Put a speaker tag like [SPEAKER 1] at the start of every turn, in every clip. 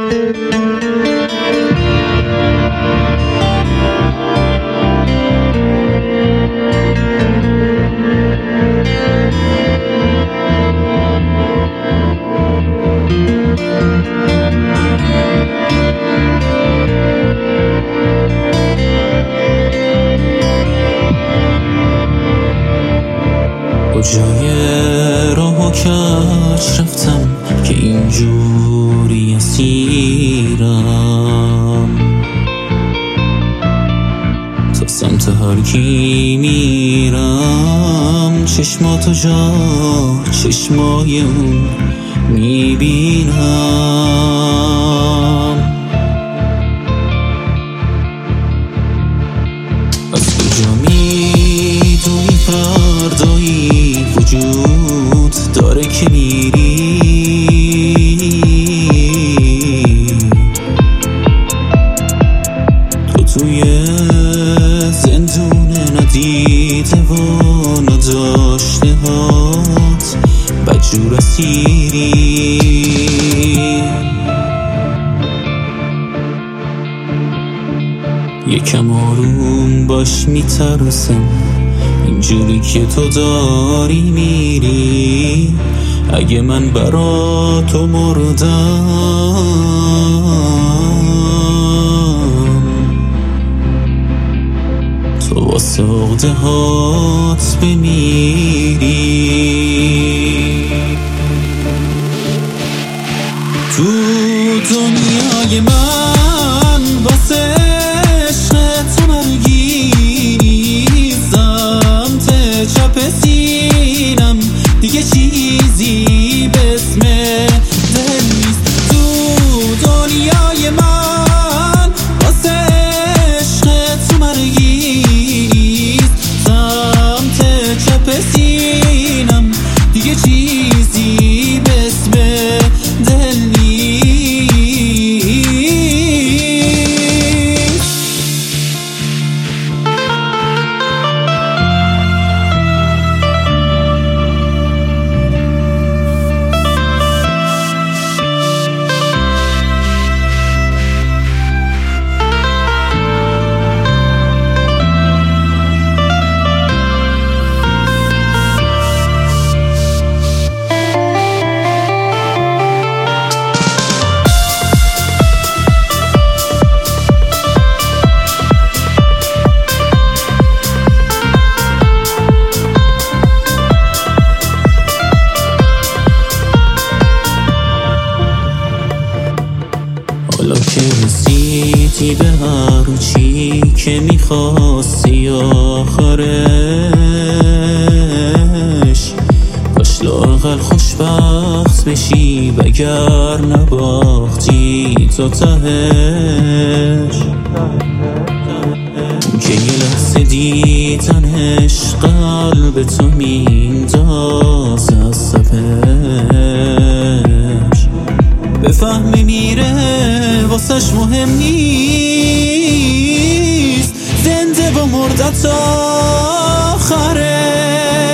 [SPEAKER 1] کجای راه و کج رفتم که اینجوری اسیرم، تا سمت هر کی میرم چشماتو جا چشمای اون میبینم. از کجا میدونی فردایی وجود داره که میری؟ تو توی زندون ندیده و نداشته هات بدجور اسیری. یکم آروم باش میترسم اینجوری که تو داری میری، اگه من برا تو مردم تو واسه عقده هات بمیری. تو دنیای من واسه چپ سینم دیگه چیزی به اسم دل نیست. تو دنیای من واسه عشق تو مرگیست، سمت چپ سینم دیگه چیزی به اسم دل نیست. حالا که رسیدی به هر چی که میخواستی آخرش، کاش لااقل خوشبخت بشی وگر نباختی تا تهش. که یه لحظه دیدنش قلب تو میندازه از سپش، بفهمی میره واسش مهم نیست زنده و مرده تا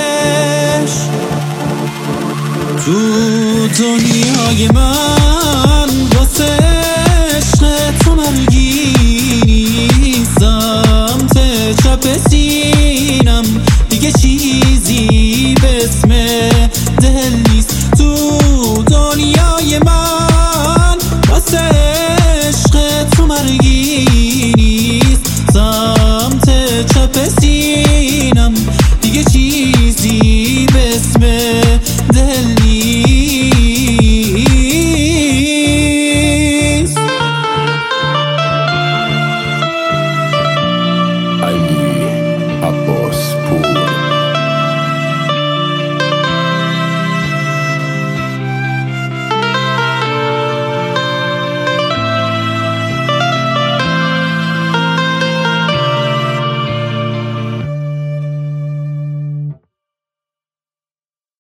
[SPEAKER 1] آخرش. تو دنیای من